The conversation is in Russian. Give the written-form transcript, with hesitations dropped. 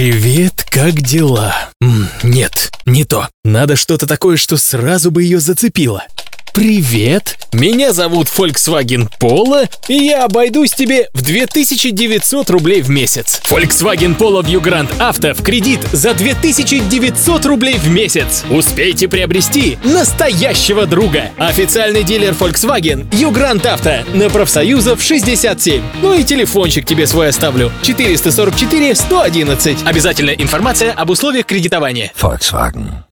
Привет, как дела? Нет, не то. Надо что-то такое, что сразу бы ее зацепило. Привет, меня зовут Volkswagen Polo, и я обойдусь тебе в 2900 рублей в месяц. Volkswagen Polo View Grand Auto в кредит за 2900 рублей в месяц. Успейте приобрести настоящего друга. Официальный дилер Volkswagen View Grand Auto на Профсоюзов 67. Ну и телефончик тебе свой оставлю. 444 111. Обязательная информация об условиях кредитования. Volkswagen.